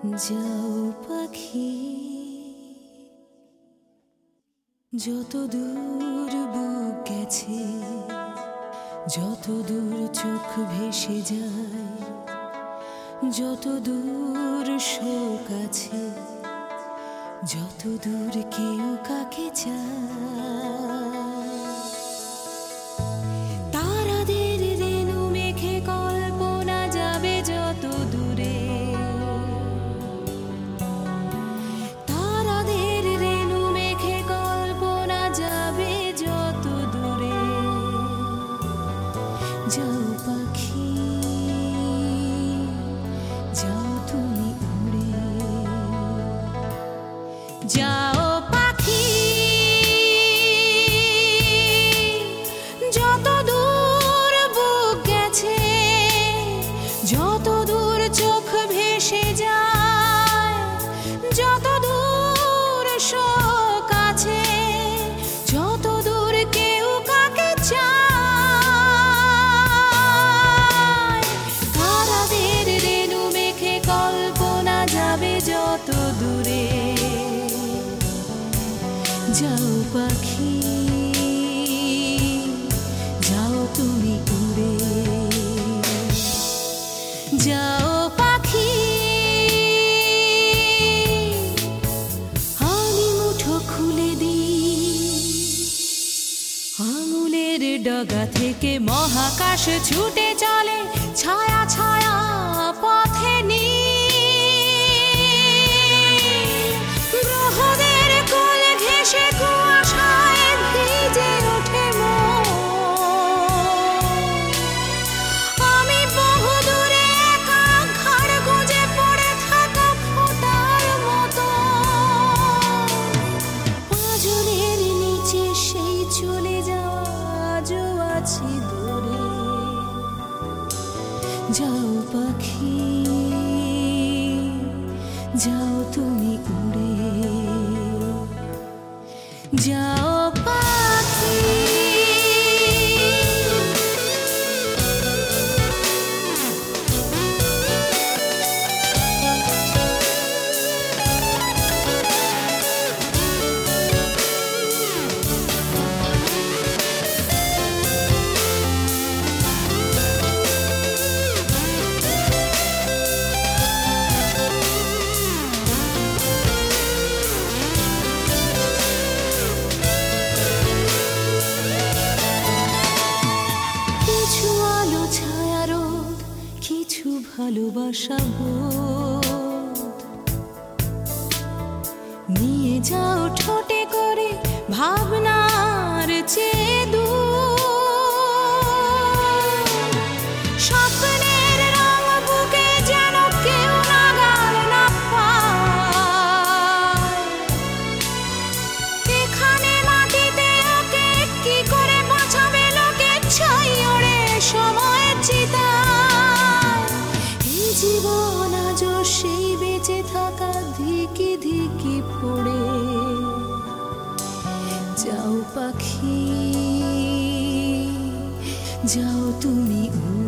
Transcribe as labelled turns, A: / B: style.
A: যাও পাখি, যত দূর বুক গেছে, যত দূর চোখ ভেসে যায়, যত দূর শোক আছে, যত দূর কেউ কাকে চায়। তারাদের রেণু মেখে কল্পনা যাবে যত দূরে, তারাদের রেণু মেখে কল্পনা যাবে যত দূরে। যাও পাখি, যাও তুমি উড়ে, যাও পাখি, যত দূর বুক গেছে, যত দূর চোখ ভেসে যায়, যত দূর শোক আছে, যত দূর কেউ কাকে চায়। তারাদের রেণু মেখে কল্পনা যাবে যত দূরে। যাও পাখি, যাও তুমি উড়ে, যাও পাখি। আমি মুঠো খুলে দিই, আঙুলের ডগা থেকে মহাকাশ ছুটে চলে ছায়া ছায়া পথে গ্রহদের কোল ঘেঁষে কুয়াশায় ভিজে ওঠে মন। আমি বহু দূরে একা ঘাড় গুঁজে পড়ে থাকা ফোঁটার মতো, পাঁজরের নিচে সেই চলে যাওয়া আজও আছি দূরে। যাও পাখি, যাও তুমি উড়ে, যাও পাখি। কিছু আলো ছায়া রোদ, কিছু ভালোবাসা বোধ নিয়ে যাও ঠোঁটে করে ভাবনার চেদু। স্বপ্নের রং বুকে যেন কেউ নাগাল না পায়। এখানে মাটিতে ওকে কি করে বাঁচাবে লোকে ছাই ওড়ে সময়ের চিতায়। এই জীবন আজও সেই বেঁচে থাকা ধিকি ধিকি পড়ে। যাও পাখি, যাও তুমি